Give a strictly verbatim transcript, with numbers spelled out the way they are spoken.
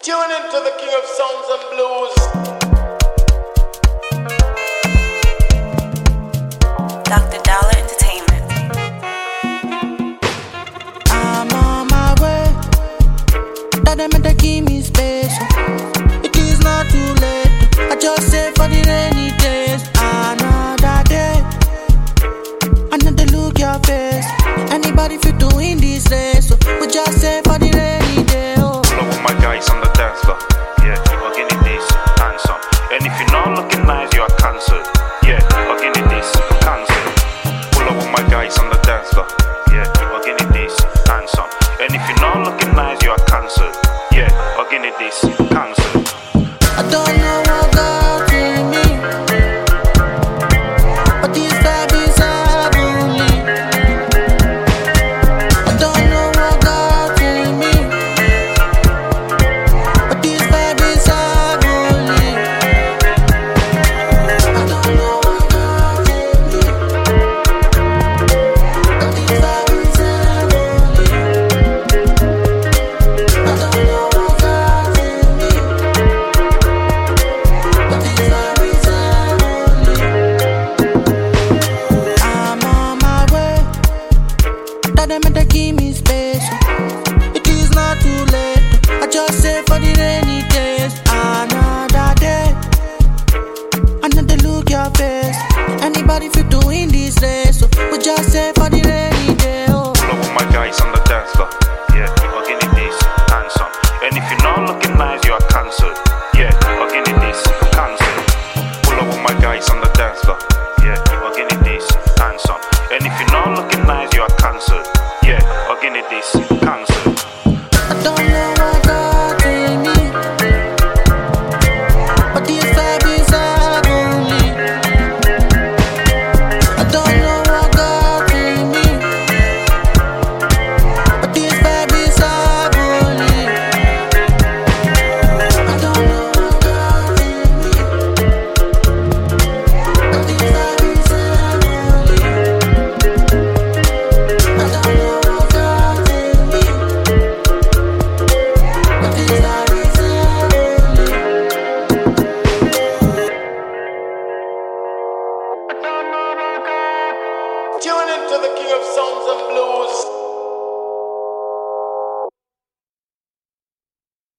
Tune into the King of Sounds and Blues. Doctor Dollar Entertainment. I'm on my way. That them better give me space. It is not too late. I just say for the rainy days. Another day, another look your face. Anybody fit to win this race? So we just say for the rainy day. Oh. Pull up with my guys on the dance floor. Yeah, again it is handsome. And if you're not looking nice, you are cancelled. Yeah, again it is cancelled. Pull up with my guys on the dance floor. Yeah, again it is handsome. And if you're not looking nice, you are cancelled. Yeah, again it is cancelled. I don't know what God gave me, but this vibe is heavenly. I don't know what God gave me, but this vibe is heavenly. I don't know what God gave me, but this vibe is heavenly. I don't know what God gave me. I'm on my way. That them better give me space. It is not too late. I just say for the rainy days. Another day, another look your face. Anybody fit to win this race? So we just say for the rainy day. Oh. Pull up with my guys on the dance floor. Yeah, again it is handsome. And if you're not looking nice, you are cancelled. Yeah, again it is cancelled. Pull up with my guys on the dance floor. Yeah, again it is handsome. And if you're not looking nice, you are cancelled. Yeah, again it is cancelled. I don't know.